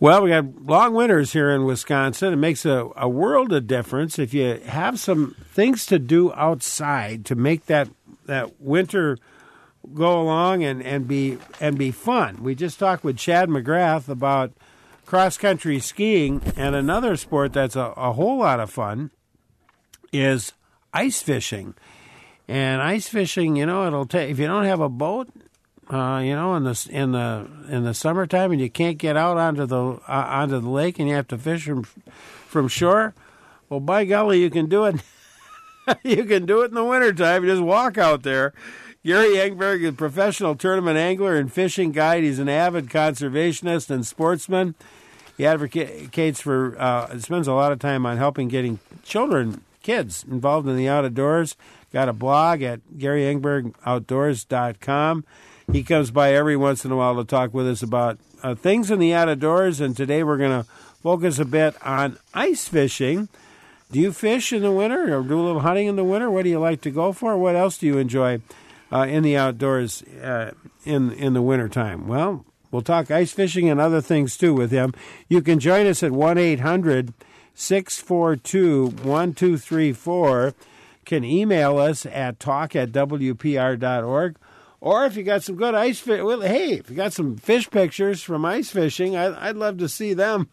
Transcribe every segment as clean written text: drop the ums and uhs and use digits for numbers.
Well, we got long winters here in Wisconsin. It makes a world of difference if you have some things to do outside to make that winter go along and be fun. We just talked with Chad McGrath about cross-country skiing, and another sport that's a whole lot of fun is ice fishing. And ice fishing, it'll take, if you don't have a boat, in the summertime, and you can't get out onto the lake, and you have to fish from shore. Well, by golly, you can do it. You can do it in the wintertime. You just walk out there. Gary Engberg is a professional tournament angler and fishing guide. He's an avid conservationist and sportsman. He advocates for, spends a lot of time on helping getting kids involved in the outdoors. Got a blog at GaryEngbergOutdoors.com. He comes by every once in a while to talk with us about things in the outdoors, and today we're going to focus a bit on ice fishing. Do you fish in the winter or do a little hunting in the winter? What do you like to go for? What else do you enjoy in the outdoors in the wintertime? Well, we'll talk ice fishing and other things, too, with him. You can join us at 1-800-642-1234. Can email us at talk@wpr.org. Or if you got some good ice fish, well, hey, if you got some fish pictures from ice fishing, I'd love to see them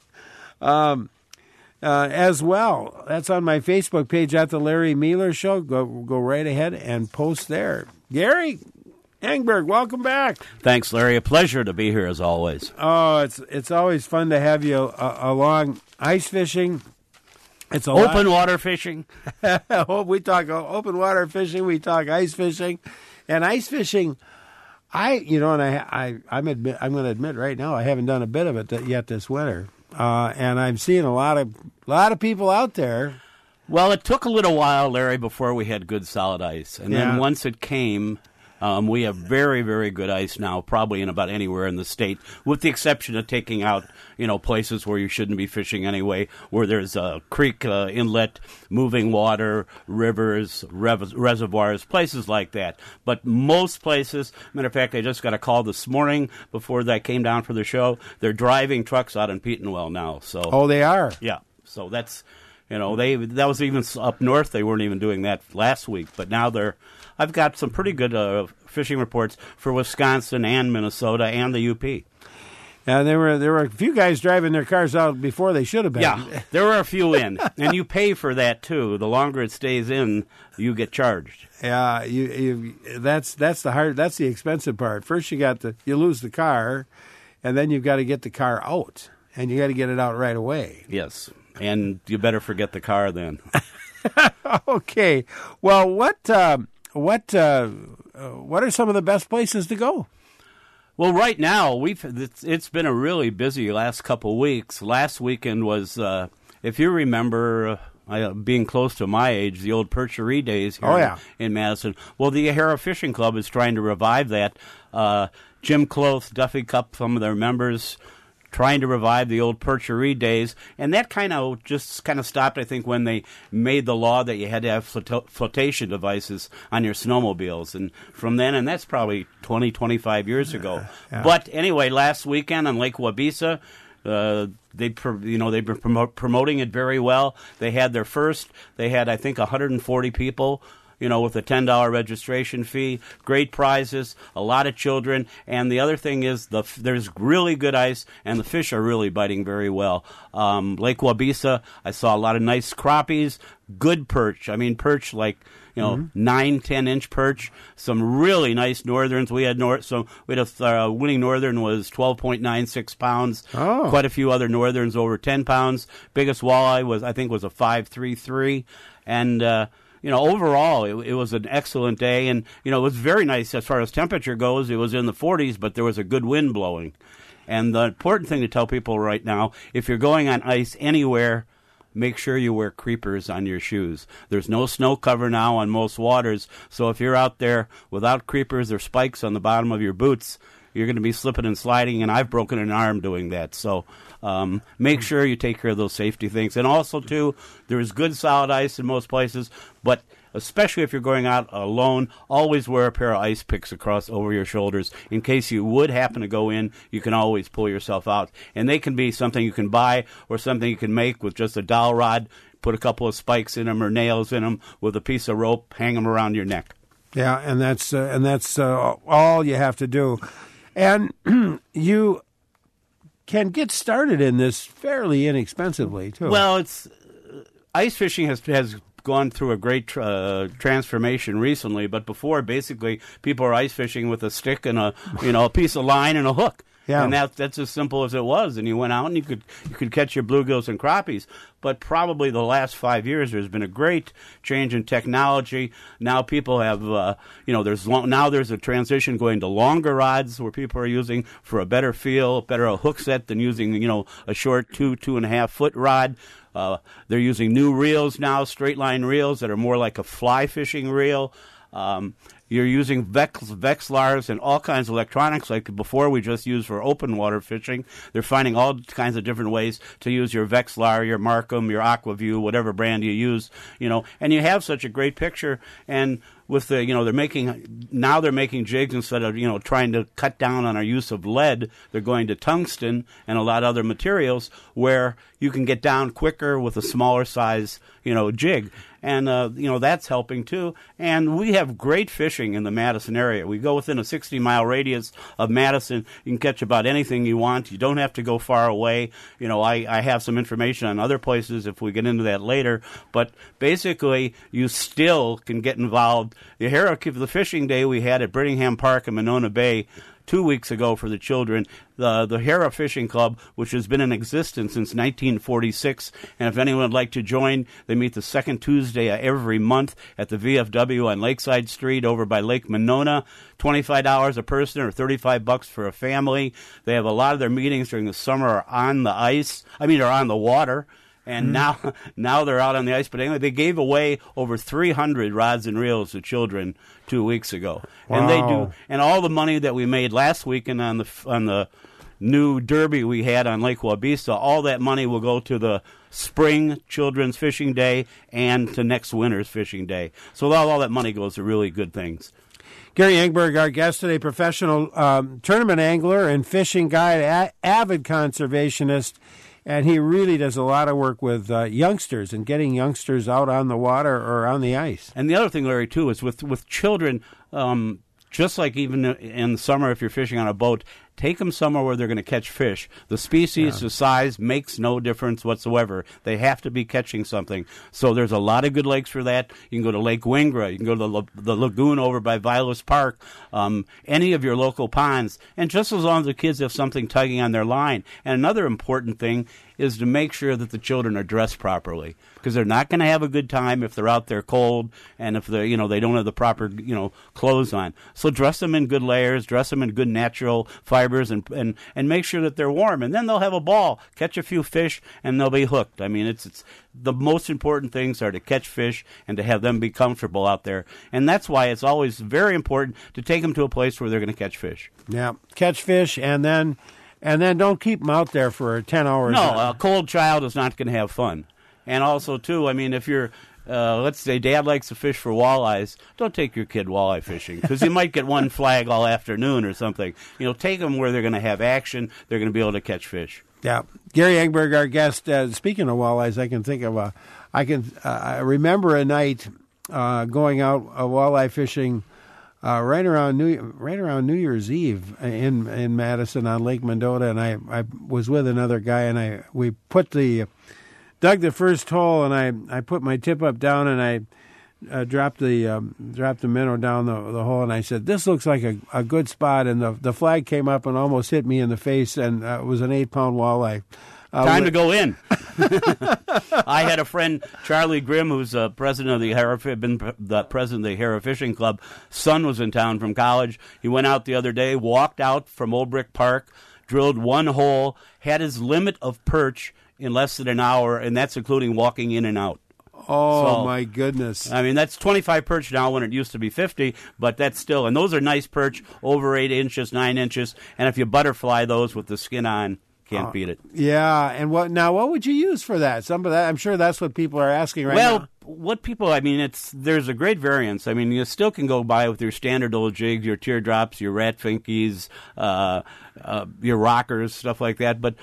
as well. That's on my Facebook page at The Larry Mealer Show. Go right ahead and post there. Gary Engberg, welcome back. Thanks, Larry. A pleasure to be here as always. Oh, it's always fun to have you along ice fishing. It's open water fishing. We talk open water fishing. We talk ice fishing. And ice fishing, I'm going to admit right now I haven't done a bit of it yet this winter, and I'm seeing a lot of people out there. Well, it took a little while, Larry, before we had good solid ice, and then once it came, we have very, very good ice now, probably in about anywhere in the state, with the exception of taking out, places where you shouldn't be fishing anyway, where there's a creek inlet, moving water, rivers, reservoirs, places like that. But most places, matter of fact, I just got a call this morning before I came down for the show. They're driving trucks out in Petenwell now. So. Oh, they are? Yeah. So that's, that was even up north. They weren't even doing that last week, but now I've got some pretty good fishing reports for Wisconsin and Minnesota and the UP. And there were a few guys driving their cars out before they should have been. Yeah, there were a few in, and you pay for that too. The longer it stays in, you get charged. Yeah, that's the expensive part. First, you lose the car, and then you've got to get the car out, and you got to get it out right away. Yes, and you better forget the car then. Okay, well, what are some of the best places to go? Well, right now it's been a really busy last couple of weeks. Last weekend was, if you remember, being close to my age, the old Percherie days here in Madison. Well, the Yahara Fishing Club is trying to revive that. Jim Cloth, Duffy Cup, some of their members, trying to revive the old Percherie days, and that kind of stopped, I think, when they made the law that you had to have flotation devices on your snowmobiles, and from then, and that's probably 20, 25 years ago. Yeah. But anyway, last weekend on Lake Waubesa, they've been promoting it very well. They had I think, 140 people, with a $10 registration fee, great prizes, a lot of children, and the other thing is there's really good ice, and the fish are really biting very well. Lake Waubesa, I saw a lot of nice crappies, good perch. I mean, perch like, 9-10-inch perch, some really nice northerns. We had a winning northern was 12.96 pounds. Oh. Quite a few other northerns over 10 pounds. Biggest walleye was a 5.33, and overall, it was an excellent day, and, it was very nice as far as temperature goes. It was in the 40s, but there was a good wind blowing. And the important thing to tell people right now, if you're going on ice anywhere, make sure you wear creepers on your shoes. There's no snow cover now on most waters, so if you're out there without creepers or spikes on the bottom of your boots, you're going to be slipping and sliding, and I've broken an arm doing that. So make sure you take care of those safety things. And also, too, there is good solid ice in most places, but especially if you're going out alone, always wear a pair of ice picks across over your shoulders. In case you would happen to go in, you can always pull yourself out. And they can be something you can buy or something you can make with just a dowel rod, put a couple of spikes in them or nails in them with a piece of rope, hang them around your neck. Yeah, and that's all you have to do. And you can get started in this fairly inexpensively, too. Well, it's ice fishing has gone through a great transformation recently, but before, basically, people are ice fishing with a stick and a piece of line and a hook. Yeah. And that's as simple as it was. And you went out and you could catch your bluegills and crappies. But probably the last 5 years, there's been a great change in technology. Now people have, now there's a transition going to longer rods where people are using for a better feel, better hook set than using, a short 2.5 foot rod. They're using new reels now, straight line reels that are more like a fly fishing reel. You're using Vexilars and all kinds of electronics like before we just used for open water fishing. They're finding all kinds of different ways to use your Vexilar, your Markham, your Aquaview, whatever brand you use, and you have such a great picture. And with the, they're making jigs instead of, trying to cut down on our use of lead. They're going to tungsten and a lot of other materials where you can get down quicker with a smaller size, jig. And, that's helping, too. And we have great fishing in the Madison area. We go within a 60-mile radius of Madison. You can catch about anything you want. You don't have to go far away. I have some information on other places if we get into that later. But basically, you still can get involved. The fishing day we had at Brittingham Park in Monona Bay 2 weeks ago for the children, the Hara Fishing Club, which has been in existence since 1946. And if anyone would like to join, they meet the second Tuesday of every month at the VFW on Lakeside Street over by Lake Monona. $25 a person or $35 for a family. They have a lot of their meetings during the summer are on the ice. Are on the water. And now they're out on the ice. But anyway, they gave away over 300 rods and reels to children 2 weeks ago. Wow. And they do. And all the money that we made last weekend on the new derby we had on Lake Wabisa, all that money will go to the spring Children's Fishing Day and to next winter's Fishing Day. So all that money goes to really good things. Gary Engberg, our guest today, professional tournament angler and fishing guide, avid conservationist. And he really does a lot of work with youngsters and getting youngsters out on the water or on the ice. And the other thing, Larry, too, is with children, just like even in the summer if you're fishing on a boat, take them somewhere where they're going to catch fish. The species, the size makes no difference whatsoever. They have to be catching something. So there's a lot of good lakes for that. You can go to Lake Wingra. You can go to the lagoon over by Vilas Park, any of your local ponds. And just as long as the kids have something tugging on their line. And another important thing is to make sure that the children are dressed properly, because they're not going to have a good time if they're out there cold and if they don't have the proper clothes on. So dress them in good layers, dress them in good natural fibers, and make sure that they're warm, and then they'll have a ball, catch a few fish, and they'll be hooked. I mean, it's the most important things are to catch fish and to have them be comfortable out there, and that's why it's always very important to take them to a place where they're going to catch fish. Yeah, catch fish, and then don't keep them out there for 10 hours. No, a cold child is not going to have fun. And also, too, I mean, if you're, let's say Dad likes to fish for walleyes, don't take your kid walleye fishing, because you might get one flag all afternoon or something. Take them where they're going to have action. They're going to be able to catch fish. Yeah. Gary Engberg, our guest. Speaking of walleyes, I can think of I remember a night going out walleye fishing right around New Year's Eve in Madison on Lake Mendota, and I was with another guy, and we dug the first hole, and I put my tip up down, and I dropped the minnow down the hole, and I said, "This looks like a good spot." And the flag came up and almost hit me in the face, and it was an 8-pound walleye. Time to go in. I had a friend, Charlie Grimm, who's president of the president of the Hara Fishing Club. Son was in town from college. He went out the other day, walked out from Old Brick Park, drilled one hole, had his limit of perch in less than an hour, and that's including walking in and out. Oh, so, my goodness. I mean, that's 25 perch now when it used to be 50, but that's still, and those are nice perch, over 8 inches, 9 inches, and if you butterfly those with the skin on, can't beat it. Yeah, and what would you use for that? Some of that, I'm sure that's what people are asking now. Well, what people, I mean, there's a great variance. I mean, you still can go by with your standard old jigs, your teardrops, your rat finkies, your rockers, stuff like that. But,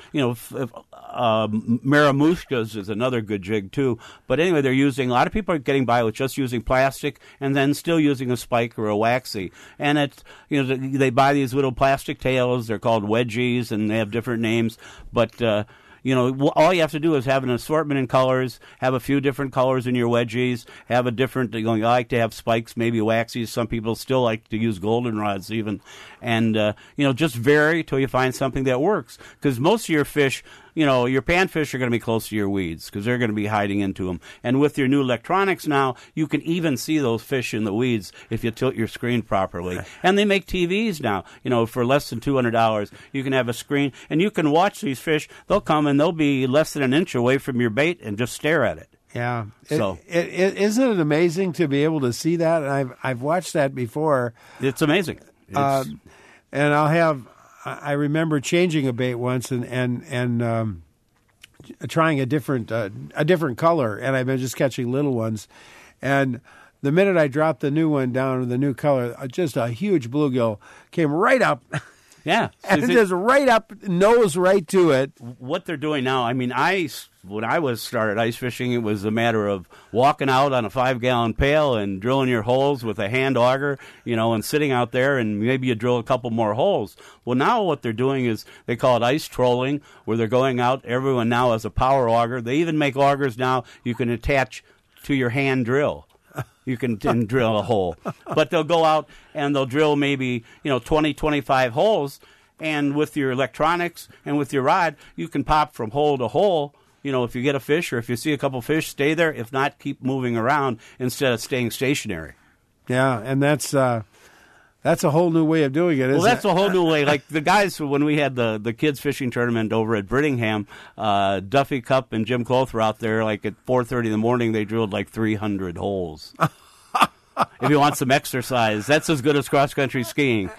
Maramushkas is another good jig, too. But anyway, a lot of people are getting by with just using plastic and then still using a spike or a waxy. And it's, they buy these little plastic tails. They're called wedgies, and they have different names. But, all you have to do is have an assortment in colors, have a few different colors in your wedgies, have a different, I like to have spikes, maybe waxies. Some people still like to use goldenrods even. And, just vary till you find something that works. Because most of your fish, your panfish are going to be close to your weeds because they're going to be hiding into them. And with your new electronics now, you can even see those fish in the weeds if you tilt your screen properly. And they make TVs now. For less than $200, you can have a screen, and you can watch these fish. They'll come, and they'll be less than an inch away from your bait and just stare at it. Yeah. So isn't it amazing to be able to see that? And I've watched that before. It's amazing. And I remember changing a bait once and trying a different color, and I've been just catching little ones. And the minute I dropped the new one down with the new color, just a huge bluegill came right up. Yeah. And just right up, nose right to it. What they're doing now, I mean, when I was started ice fishing, it was a matter of walking out on a 5-gallon pail and drilling your holes with a hand auger, and sitting out there, and maybe you drill a couple more holes. Well, now what they're doing is they call it ice trolling, where they're going out. Everyone now has a power auger. They even make augers now you can attach to your hand drill. You can drill a hole. But they'll go out and they'll drill maybe, 20, 25 holes. And with your electronics and with your rod, you can pop from hole to hole. If you get a fish or if you see a couple fish, stay there. If not, keep moving around instead of staying stationary. Yeah, and that's a whole new way of doing it, isn't it? Well, that's a whole new way. Like the guys, when we had the kids fishing tournament over at Brittingham, Duffy Cup and Jim Cloth were out there like at 4:30 in the morning. They drilled like 300 holes. If you want some exercise, that's as good as cross-country skiing.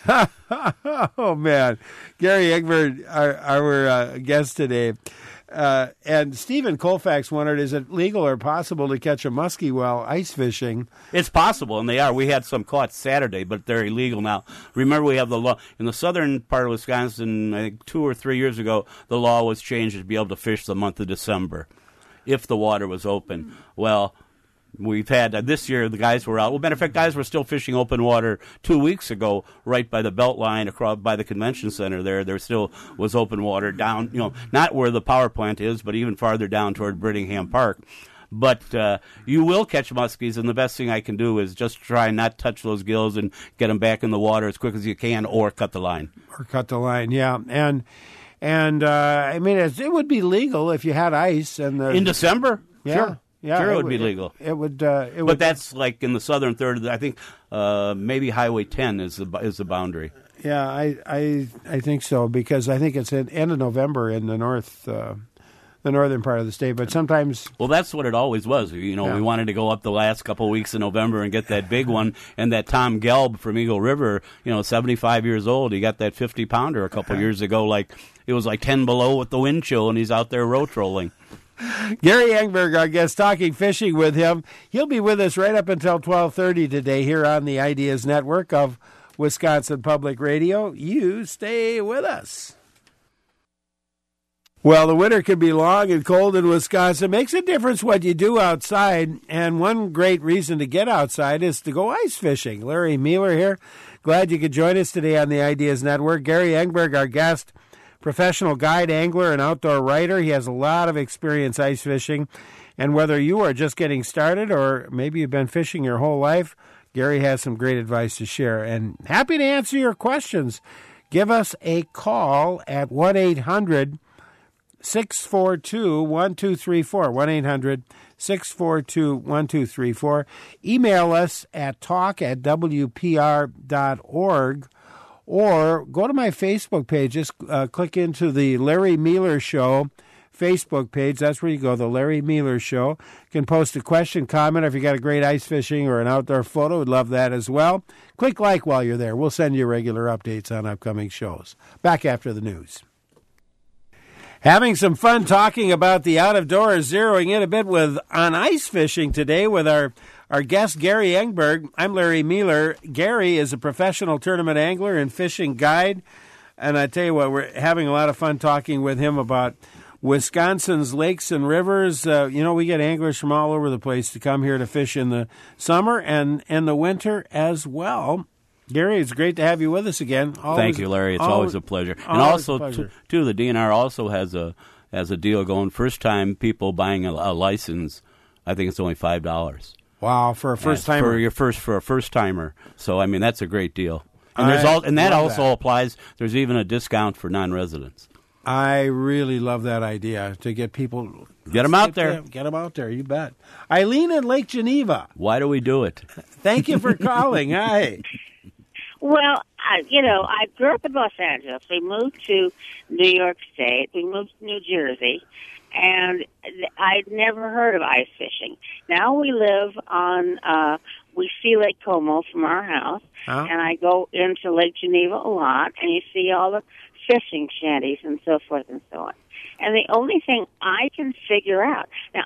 Oh, man. Gary Egbert, our guest today. And Stephen Colfax wondered, is it legal or possible to catch a muskie while ice fishing? It's possible, and they are. We had some caught Saturday, but they're illegal now. Remember, we have the law. In the southern part of Wisconsin, I think 2 or 3 years ago, the law was changed to be able to fish the month of December if the water was open. Well, we've had, this year, the guys were out. Well, matter of fact, guys were still fishing open water 2 weeks ago right by the belt line across by the convention center there. There still was open water down, not where the power plant is, but even farther down toward Brittingham Park. But you will catch muskies, and the best thing I can do is just try and not touch those gills and get them back in the water as quick as you can, or cut the line. Yeah. And I mean, it would be legal if you had ice. In December? Yeah. Sure. Yeah, sure, it would be legal. It would. But that's like in the southern third. I think maybe Highway 10 is the boundary. Yeah, I think so, because I think it's at end of November in the northern part of the state. But sometimes, well, that's what it always was. We wanted to go up the last couple of weeks in November and get that big one. And that Tom Gelb from Eagle River, 75 years old, he got that 50-pounder a couple years ago. Like it was like 10 below with the wind chill, and he's out there row trolling. Gary Engberg, our guest, talking fishing with him. He'll be with us right up until 12:30 today here on the Ideas Network of Wisconsin Public Radio. You stay with us. Well, the winter can be long and cold in Wisconsin. It makes a difference what you do outside, and one great reason to get outside is to go ice fishing. Larry Mueller here. Glad you could join us today on the Ideas Network. Gary Engberg, our guest, professional guide, angler, and outdoor writer. He has a lot of experience ice fishing. And whether you are just getting started or maybe you've been fishing your whole life, Gary has some great advice to share. And happy to answer your questions. Give us a call at 1-800-642-1234. 1-800-642-1234. Email us at talk@wpr.org. Or go to my Facebook page. Just click into the Larry Mueller Show Facebook page. That's where you go, The Larry Mealer Show. You can post a question, comment, if you got a great ice fishing or an outdoor photo. We'd love that as well. Click like while you're there. We'll send you regular updates on upcoming shows. Back after the news. Having some fun talking about the out of doors, zeroing in a bit on ice fishing today with our guest, Gary Engberg. I'm Larry Mealer. Gary is a professional tournament angler and fishing guide. And I tell you what, we're having a lot of fun talking with him about Wisconsin's lakes and rivers. We get anglers from all over the place to come here to fish in the summer and the winter as well. Gary, it's great to have you with us again. Thank you, Larry. It's always a pleasure. And also, too, the DNR also has a deal going. First time people buying a license, I think it's only $5. Wow, for a first timer. For a first timer. So I mean, that's a great deal. And that also applies. There's even a discount for non-residents. I really love that idea to get people. Get them out there. Get them out there, you bet. Eileen in Lake Geneva. Why do we do it? Thank you for calling. Hi. Well, I grew up in Los Angeles. We moved to New York State. We moved to New Jersey. And I'd never heard of ice fishing. Now we live we see Lake Como from our house, and I go into Lake Geneva a lot, and you see all the fishing shanties and so forth and so on. And the only thing I can figure out, now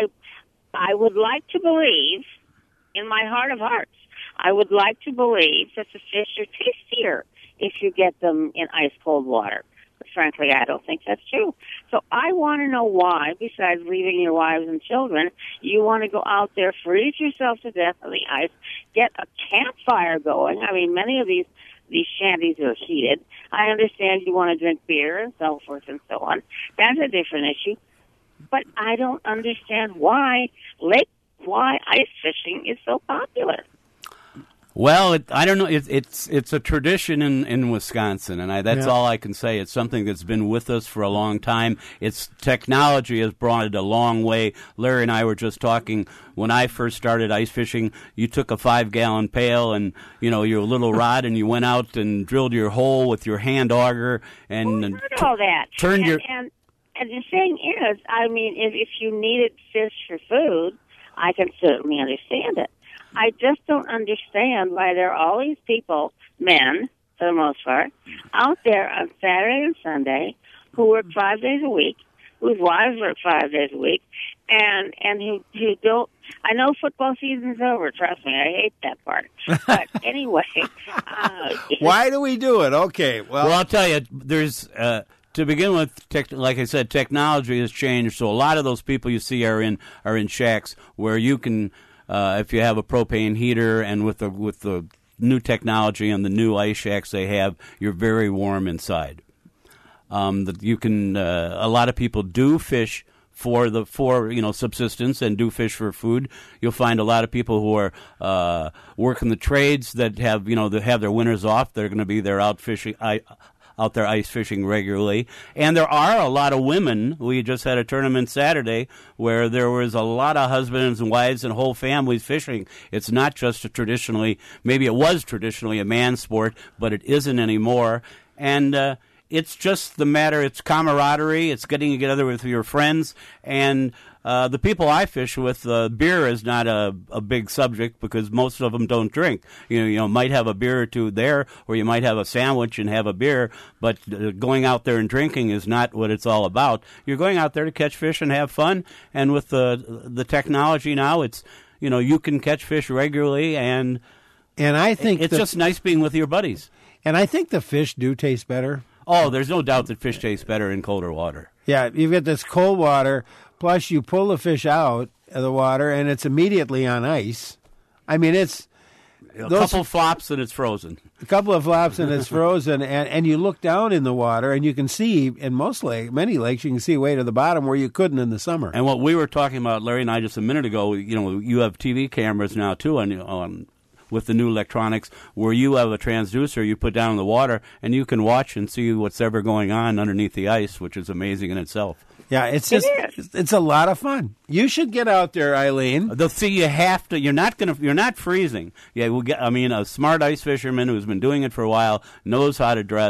I would like to believe, in my heart of hearts, I would like to believe that the fish are tastier if you get them in ice-cold water. But frankly, I don't think that's true. So I want to know why, besides leaving your wives and children, you want to go out there, freeze yourself to death on the ice, get a campfire going. I mean, many of these shanties are heated. I understand you want to drink beer and so forth and so on. That's a different issue. But I don't understand why ice fishing is so popular. Well, I don't know. It's a tradition in Wisconsin, and that's all I can say. It's something that's been with us for a long time. Technology has brought it a long way. Larry and I were just talking. When I first started ice fishing, you took a 5-gallon pail and your little rod, and you went out and drilled your hole with your hand auger and I heard all that. Turned and the thing is, I mean, if you needed fish for food, I can certainly understand it. I just don't understand why there are all these people, men for the most part, out there on Saturday and Sunday who work 5 days a week, whose wives work 5 days a week, and who don't. I know football season's over. Trust me, I hate that part. But anyway, why do we do it? Okay, well, I'll tell you. There's to begin with, like I said, technology has changed. So a lot of those people you see are in shacks where you can. If you have a propane heater and with the new technology and the new ice shacks they have, you're very warm inside. You can a lot of people do fish for subsistence and do fish for food. You'll find a lot of people who are working the trades that have their winters off. They're going to be there out fishing. Out there ice fishing regularly. And there are a lot of women. We just had a tournament Saturday where there was a lot of husbands and wives and whole families fishing. It's not just maybe it was traditionally a man's sport, but it isn't anymore. And it's just it's camaraderie, it's getting together with your friends, and the people I fish with, beer is not a big subject because most of them don't drink. You might have a beer or two there, or you might have a sandwich and have a beer, but going out there and drinking is not what it's all about. You're going out there to catch fish and have fun, and with the technology now, it's you can catch fish regularly, and I think it's just nice being with your buddies. And I think the fish do taste better. Oh, there's no doubt that fish tastes better in colder water. Yeah, you've got this cold water, plus you pull the fish out of the water, and it's immediately on ice. I mean, it's... A couple flops and it's frozen. A couple of flops and it's frozen, and you look down in the water, and you can see, in many lakes, you can see way to the bottom where you couldn't in the summer. And what we were talking about, Larry and I, just a minute ago, you have TV cameras now, too, with the new electronics, where you have a transducer you put down in the water, and you can watch and see what's ever going on underneath the ice, which is amazing in itself. Yeah, it's a lot of fun. You should get out there, Eileen. You have to. You're not freezing. Yeah, a smart ice fisherman who's been doing it for a while knows how to dress.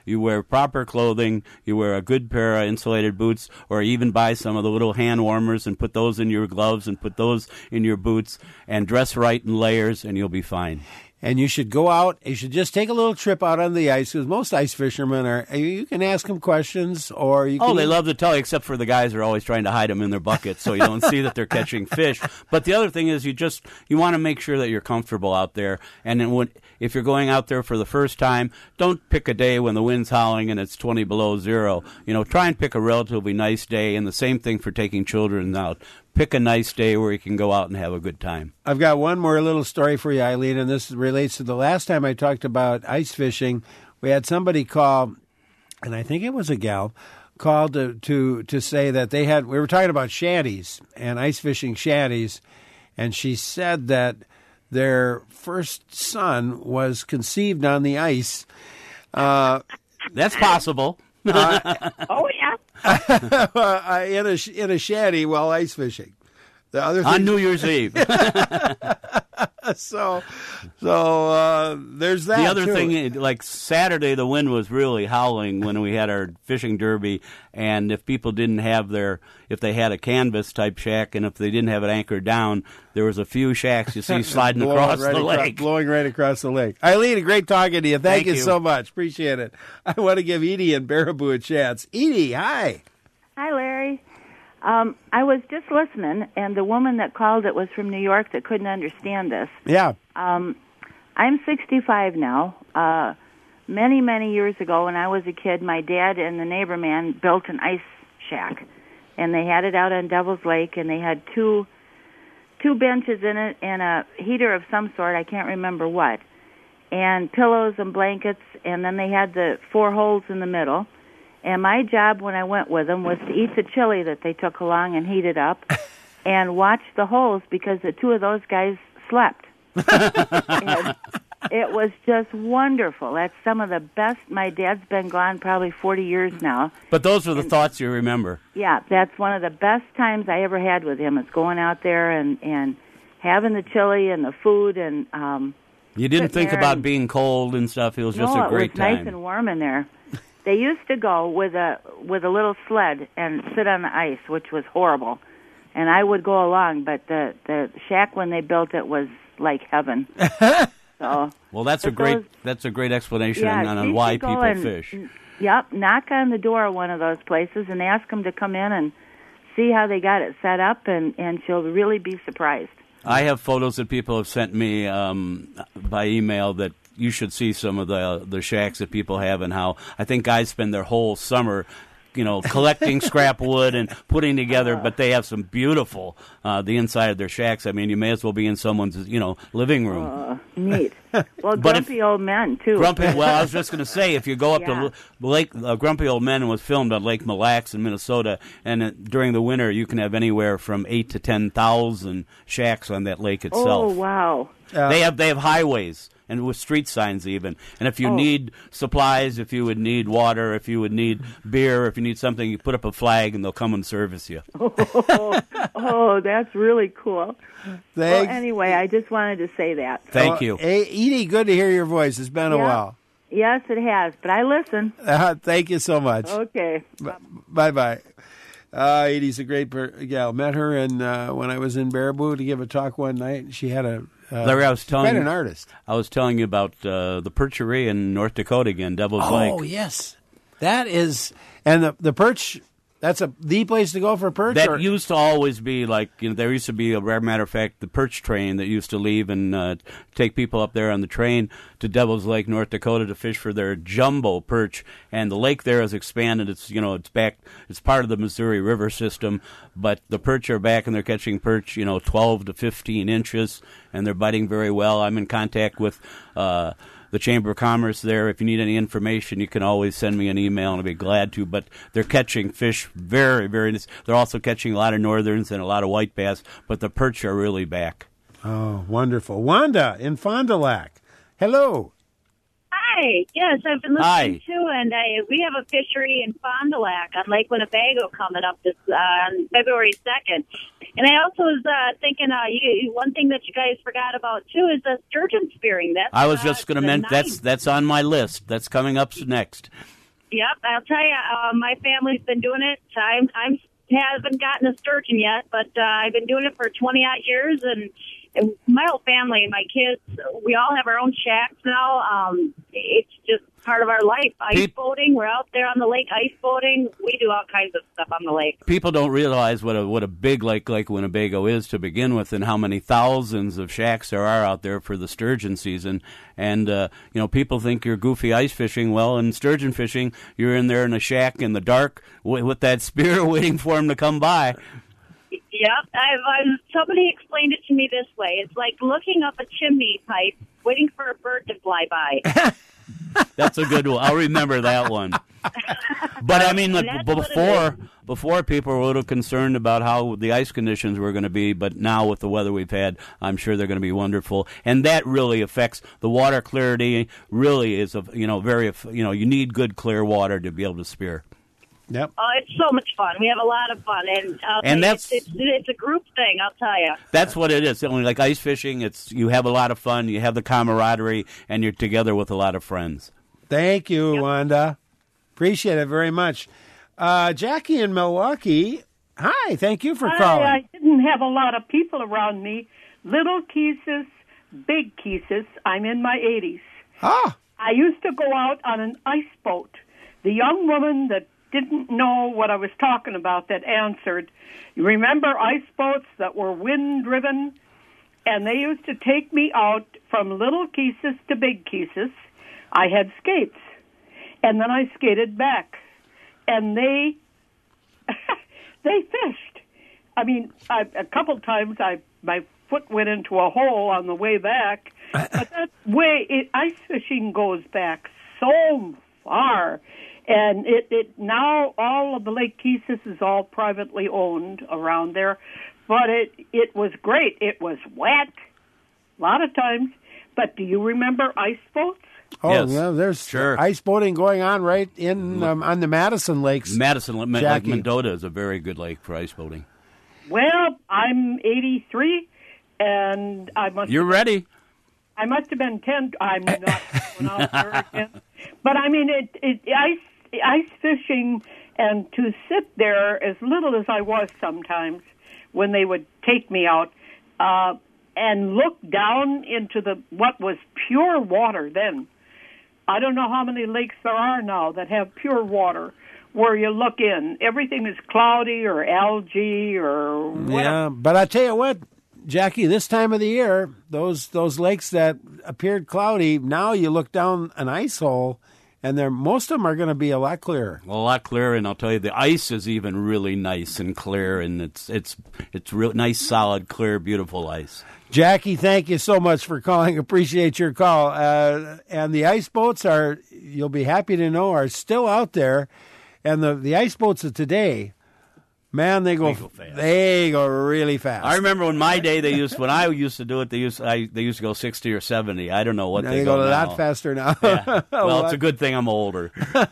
You wear proper clothing, you wear a good pair of insulated boots, or even buy some of the little hand warmers and put those in your gloves and put those in your boots, and dress right in layers, and you'll be fine. And you should go out. You should just take a little trip out on the ice, because most ice fishermen are. You can ask them questions, or you can. Oh, they love to tell you, except for the guys who are always trying to hide them in their buckets, so you don't see that they're catching fish. But the other thing is, you want to make sure that you're comfortable out there. And then if you're going out there for the first time, don't pick a day when the wind's howling and it's 20 below zero. Try and pick a relatively nice day. And the same thing for taking children out. Pick a nice day where you can go out and have a good time. I've got one more little story for you, Eileen, and this relates to the last time I talked about ice fishing. We had somebody call, and I think it was a gal, called to say that we were talking about shanties and ice fishing shanties, and she said that their first son was conceived on the ice. That's possible. Oh, yeah. in a shanty while ice fishing. The other on New Year's Eve. So there's that. The other too. thing, like Saturday, the wind was really howling when we had our fishing derby, and if people didn't have if they had a canvas type shack, and if they didn't have it anchored down, there was a few shacks you see sliding across the lake. Blowing right across the lake. Eileen, great talking to you. Thank you so much. Appreciate it. I want to give Edie and Baraboo a chance. Edie, hi. Hi, Larry. I was just listening, and the woman that called it was from New York that couldn't understand this. Yeah. I'm 65 now. Many, many years ago when I was a kid, my dad and the neighbor man built an ice shack, and they had it out on Devil's Lake, and they had two benches in it and a heater of some sort, I can't remember what, and pillows and blankets, and then they had the 4 holes in the middle. And my job when I went with them was to eat the chili that they took along and heat it up and watch the holes, because the 2 of those guys slept. And it was just wonderful. That's some of the best. My dad's been gone probably 40 years now. But those are the thoughts you remember. Yeah, that's one of the best times I ever had with him, is going out there and having the chili and the food. And you didn't think about being cold and stuff. It was just a great time. No, it was nice and warm in there. They used to go with a little sled and sit on the ice, which was horrible. And I would go along, but the shack when they built it was like heaven. So, well, that's a great explanation on why people fish. Yep, knock on the door of one of those places and ask them to come in and see how they got it set up, and she'll really be surprised. I have photos that people have sent me by email that you should see some of the shacks that people have, and how I think guys spend their whole summer, collecting scrap wood and putting together, but they have some beautiful, the inside of their shacks. I mean, you may as well be in someone's, living room. Neat. Well, grumpy old men, too. Well, I was just going to say, if you go up to Lake, Grumpy Old Men was filmed on Lake Mille Lacs in Minnesota, and during the winter, you can have anywhere from 8,000 to 10,000 shacks on that lake itself. Oh, wow. They have highways, and with street signs even. And if you need supplies, if you would need water, if you would need beer, if you need something, you put up a flag and they'll come and service you. Oh, that's really cool. Thanks. Well, anyway, I just wanted to say that. Thank you. Hey, Edie, good to hear your voice. It's been a while. Yes, it has, but I listen. Thank you so much. Okay. Bye-bye. Edie's a great gal. Met her when I was in Baraboo to give a talk one night. She had Larry, I was telling quite you, an artist. I was telling you about the Perchery in North Dakota again, Devil's Lake. Oh, yes. That is, and the perch, that's the place to go for perch? That used to always be like, there used to be, a rare matter of fact, the perch train that used to leave and take people up there on the train to Devil's Lake, North Dakota, to fish for their jumbo perch. And the lake there has expanded. It's, it's back, it's part of the Missouri River system, but the perch are back and they're catching perch, 12 to 15 inches, and they're biting very well. I'm in contact with the Chamber of Commerce there. If you need any information, you can always send me an email, and I'll be glad to. But they're catching fish very, very nice. They're also catching a lot of northerns and a lot of white bass, but the perch are really back. Oh, wonderful. Wanda in Fond du Lac. Hello. Hi. Yes, I've been listening too, and we have a fishery in Fond du Lac on Lake Winnebago coming up this on February 2nd. And I also was thinking, one thing that you guys forgot about too is sturgeon spearing. I was just going to mention that's on my list. That's coming up next. Yep, I'll tell you, my family's been doing it. I haven't gotten a sturgeon yet, but I've been doing it for 20-odd years, and my whole family and my kids, we all have our own shacks now. It's just part of our life. Ice boating, we're out there on the lake ice boating. We do all kinds of stuff on the lake. People don't realize what a big lake like Winnebago is to begin with, and how many thousands of shacks there are out there for the sturgeon season. And people think you're goofy ice fishing. Well, in sturgeon fishing, you're in there in a shack in the dark with that spear waiting for him to come by. Yep, somebody explained it to me this way. It's like looking up a chimney pipe, waiting for a bird to fly by. That's a good one. I'll remember that one. But I mean, before people were a little concerned about how the ice conditions were going to be, but now with the weather we've had, I'm sure they're going to be wonderful. And that really affects the water clarity. Really is you need good clear water to be able to spear. Yep. Oh, it's so much fun. We have a lot of fun, and it's a group thing. I'll tell you. That's what it is. Only like ice fishing, you have a lot of fun. You have the camaraderie, and you're together with a lot of friends. Thank you, Wanda. Appreciate it very much. Jackie in Milwaukee. Hi. Thank you for calling. I didn't have a lot of people around me. Little cases, big cases. I'm in my 80s. Ah. I used to go out on an ice boat. The young woman that didn't know what I was talking about that answered. You remember ice boats that were wind-driven? And they used to take me out from little cases to big cases. I had skates. And then I skated back. And they fished. I mean, a couple times my foot went into a hole on the way back. But that way, ice fishing goes back so far. And it now all of the Lake Keesis is all privately owned around there, but it was great. It was wet a lot of times. But do you remember ice boats? Oh, yes. Yeah, there's ice boating going on right in on the Madison Lakes. Lake Mendota is a very good lake for ice boating. Well, I'm 83, and You're ready. I must have been 10. I'm not going out there again. But I mean, ice fishing, and to sit there as little as I was sometimes when they would take me out and look down into what was pure water then. I don't know how many lakes there are now that have pure water where you look in. Everything is cloudy or algae or whatever. Yeah, but I tell you what, Jackie, this time of the year, those lakes that appeared cloudy, now you look down an ice hole, and most of them are going to be a lot clearer. Well, a lot clearer, and I'll tell you, the ice is even really nice and clear, and it's real nice, solid, clear, beautiful ice. Jackie, thank you so much for calling. Appreciate your call. And the ice boats you'll be happy to know, are still out there. And the ice boats of today, man, they go fast. They go really fast. I remember when when I used to do it, they used to go 60 or 70. I don't know what they go now. A lot faster now. Yeah. Well, it's a good thing I'm older.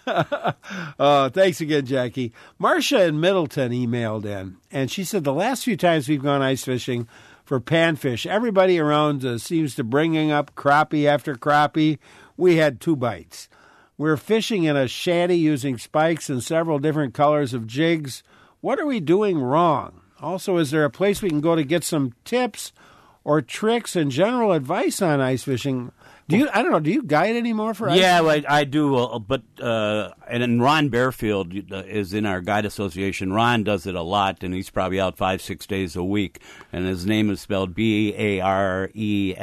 Thanks again, Jackie. Marcia in Middleton emailed in, and she said the last few times we've gone ice fishing for panfish, everybody around seems to bringing up crappie after crappie. We had 2 bites. We're fishing in a shanty using spikes and several different colors of jigs. What are we doing wrong? Also, is there a place we can go to get some tips or tricks and general advice on ice fishing? Do you guide anymore for ice fishing? Yeah, I do. But and Ron Bearfield is in our guide association. Ron does it a lot, and he's probably out 5-6 days a week. And his name is spelled Barefield.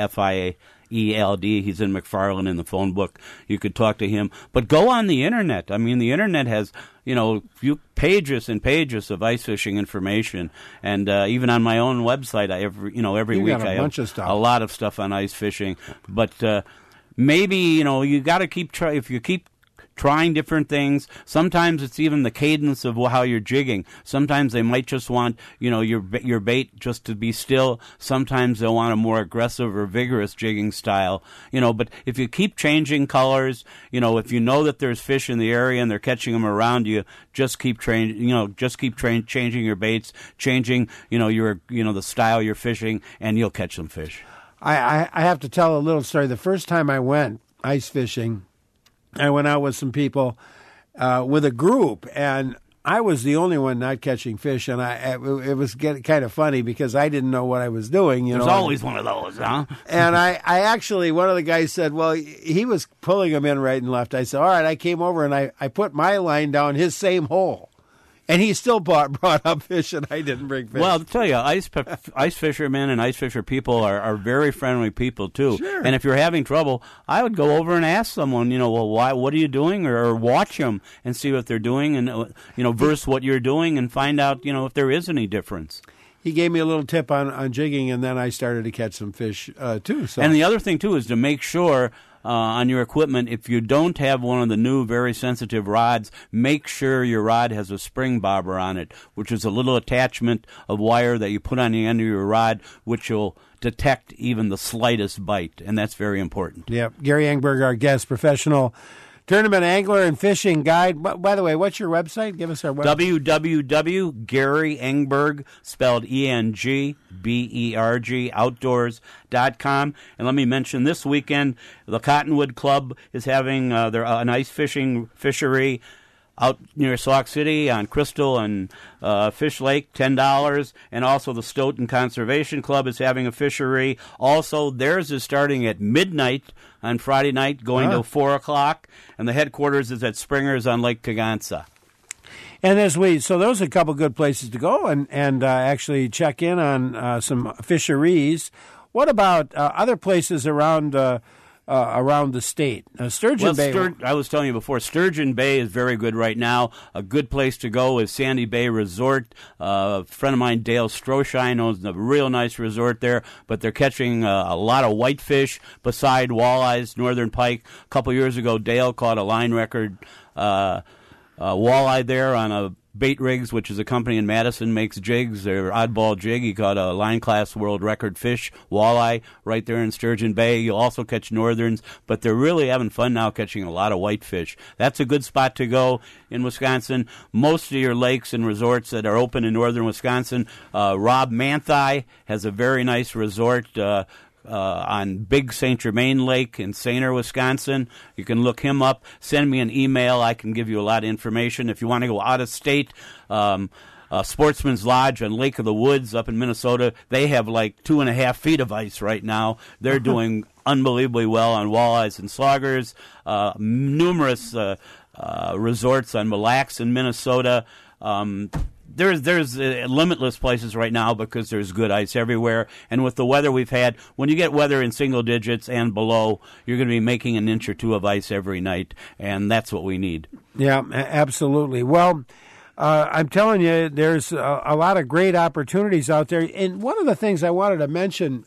He's in McFarland in the phone book. You could talk to him. But go on the Internet. I mean, the Internet has, few pages and pages of ice fishing information. And even on my own website, every week I have a lot of stuff on ice fishing. But maybe, you got to if you keep trying different things. Sometimes it's even the cadence of how you're jigging. Sometimes they might just want, your bait just to be still. Sometimes they'll want a more aggressive or vigorous jigging style. But if you keep changing colors, if you know that there's fish in the area and they're catching them around you, just keep changing your baits, changing, the style you're fishing, and you'll catch some fish. I have to tell a little story. The first time I went ice fishing, I went out with some people with a group, and I was the only one not catching fish, and it was kind of funny because I didn't know what I was doing. There's always one of those, huh? And I actually, one of the guys said, well, he was pulling them in right and left. I said, all right, I came over and I put my line down his same hole. And he still brought up fish, and I didn't bring fish. Well, I'll tell you, ice fishermen and ice fisher people are very friendly people, too. Sure. And if you're having trouble, I would go over and ask someone, why? What are you doing? Or watch them and see what they're doing and, versus what you're doing and find out, if there is any difference. He gave me a little tip on jigging, and then I started to catch some fish, too. So. And the other thing, too, is to make sure on your equipment, if you don't have one of the new very sensitive rods, make sure your rod has a spring bobber on it, which is a little attachment of wire that you put on the end of your rod, which will detect even the slightest bite, and that's very important. Yeah, Gary Engberg, our guest, professional tournament angler and fishing guide. By the way, what's your website? Give us our website. www.GaryEngberg, spelled ENGBERG, outdoors.com. And let me mention this weekend, the Cottonwood Club is having an ice fishery out near Sauk City on Crystal and Fish Lake, $10. And also the Stoughton Conservation Club is having a fishery. Also, theirs is starting at midnight on Friday night, going till 4 o'clock. And the headquarters is at Springer's on Lake Kagansa. And so those are a couple good places to go and actually check in on some fisheries. What about other places around the state? Sturgeon Bay. I was telling you before, Sturgeon Bay is very good right now. A good place to go is Sandy Bay Resort. A friend of mine, Dale Stroshine, owns a real nice resort there, but they're catching a lot of whitefish beside walleyes, northern pike. A couple years ago, Dale caught a line record walleye there on a Bait Rigs, which is a company in Madison, makes jigs. They're oddball jig. He caught a line class world record fish, walleye, right there in Sturgeon Bay. You'll also catch northerns, but they're really having fun now catching a lot of whitefish. That's a good spot to go in Wisconsin. Most of your lakes and resorts that are open in northern Wisconsin, Rob Manthei has a very nice resort on Big St. Germain Lake in Sainer, Wisconsin. You can look him up. Send me an email. I can give you a lot of information. If you want to go out of state, Sportsman's Lodge on Lake of the Woods up in Minnesota, they have like 2.5 feet of ice right now. They're doing unbelievably well on walleyes and saugers. Numerous resorts on Mille Lacs in Minnesota. There's limitless places right now because there's good ice everywhere. And with the weather we've had, when you get weather in single digits and below, you're going to be making an inch or two of ice every night, and that's what we need. Yeah, absolutely. Well, I'm telling you, there's a lot of great opportunities out there. And one of the things I wanted to mention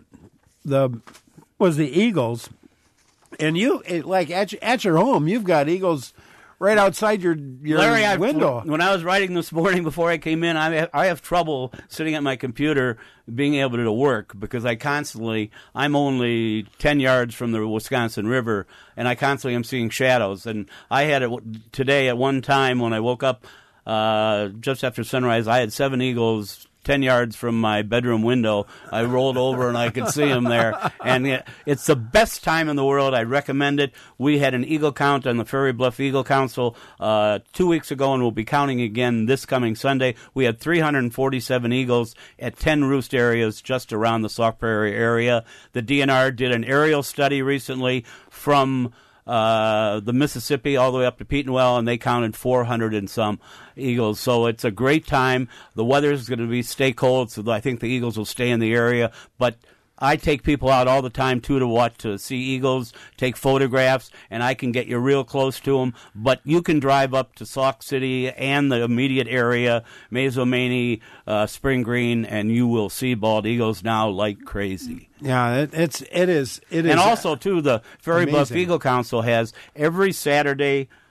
was the eagles. And you, like at your home, you've got eagles right outside your Larry, window. When I was writing this morning before I came in, I have trouble sitting at my computer being able to work because I'm only 10 yards from the Wisconsin River, and I constantly am seeing shadows. And I had it today at one time when I woke up just after sunrise, I had 7 eagles 10 yards from my bedroom window. I rolled over and I could see them there. And it's the best time in the world. I recommend it. We had an eagle count on the Ferry Bluff Eagle Council 2 weeks ago, and we'll be counting again this coming Sunday. We had 347 eagles at 10 roost areas just around the Sauk Prairie area. The DNR did an aerial study recently from the Mississippi all the way up to Petenwell, and they counted 400 and some eagles. So it's a great time. The weather is going to stay cold, so I think the eagles will stay in the area. But I take people out all the time, too, to see eagles, take photographs, and I can get you real close to them. But you can drive up to Sauk City and the immediate area, Mazomanie, Spring Green, and you will see bald eagles now like crazy. Yeah, it is. And also, too, the Ferry Bluff Eagle Council has every Saturday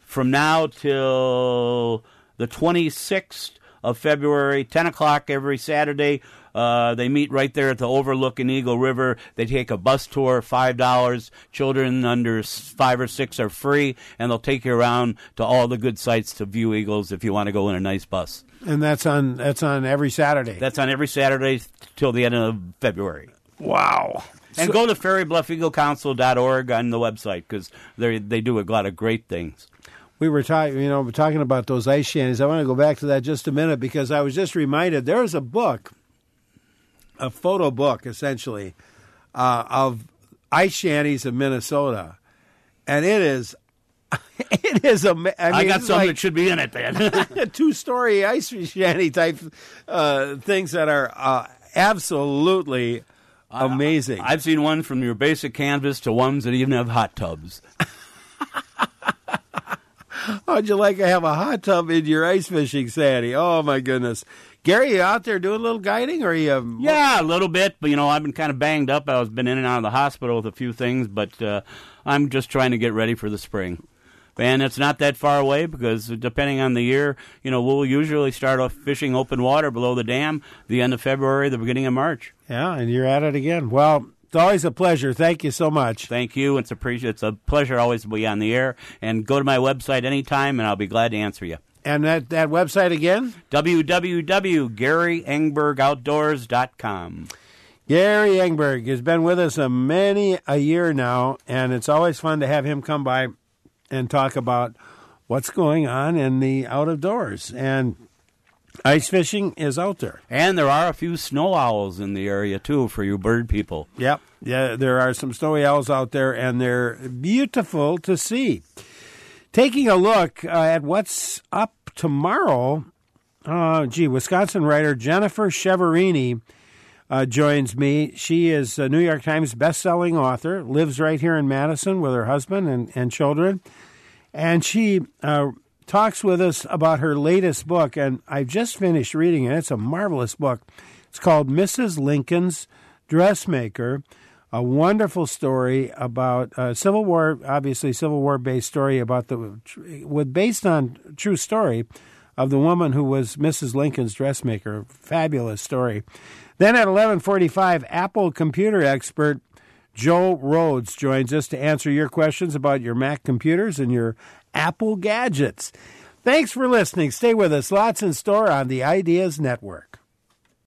from now till the 26th of February, 10 o'clock every Saturday. They meet right there at the overlooking Eagle River. They take a bus tour, $5. Children under 5 or 6 are free, and they'll take you around to all the good sites to view eagles if you want to go in a nice bus. And that's on every Saturday. That's on every Saturday till the end of February. Wow. And go to FairyBluffEagleCouncil.org on the website because they do a lot of great things. We were talking about those ice shanties. I want to go back to that just a minute because I was just reminded there's a book, a photo book essentially, of ice shanties of Minnesota, and it is I got something that should be in it then. 2-story ice shanty type things that are absolutely amazing. I've seen one from your basic canvas to ones that even have hot tubs. How'd you like to have a hot tub in your ice fishing, Sandy? Oh, my goodness. Gary, you out there doing a little guiding? Or you? Yeah, a little bit. But, I've been kind of banged up. I've been in and out of the hospital with a few things. But I'm just trying to get ready for the spring. And it's not that far away because depending on the year, we'll usually start off fishing open water below the dam the end of February, the beginning of March. Yeah, and you're at it again. Well, it's always a pleasure. Thank you so much. Thank you. It's a pleasure always to be on the air. And go to my website anytime, and I'll be glad to answer you. And that website again? www.GaryEngbergOutdoors.com. Gary Engberg has been with us many a year now, and it's always fun to have him come by and talk about what's going on in the out of doors. And ice fishing is out there. And there are a few snow owls in the area, too, for you bird people. Yep. Yeah, there are some snowy owls out there, and they're beautiful to see. Taking a look at what's up tomorrow, Wisconsin writer Jennifer Cheverini joins me. She is a New York Times best-selling author, lives right here in Madison with her husband and children, and she talks with us about her latest book, and I've just finished reading it. It's a marvelous book. It's called Mrs. Lincoln's Dressmaker, a wonderful story about Civil War, obviously Civil War-based story about based on true story of the woman who was Mrs. Lincoln's dressmaker. Fabulous story. Then at 11:45, Apple computer expert Joe Rhodes joins us to answer your questions about your Mac computers and your Apple gadgets. Thanks for listening. Stay with us. Lots in store on the Ideas Network.